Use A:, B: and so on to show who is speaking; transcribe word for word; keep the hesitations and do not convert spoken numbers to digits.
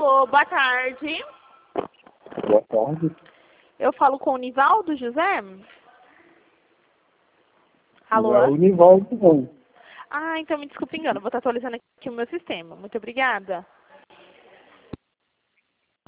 A: Alô, boa tarde.
B: Boa tarde.
A: Eu falo com o Nivaldo José? Alô?
B: Não é o Nivaldo, não.
A: Ah, então me desculpe engano. Vou estar atualizando aqui o meu sistema. Muito obrigada.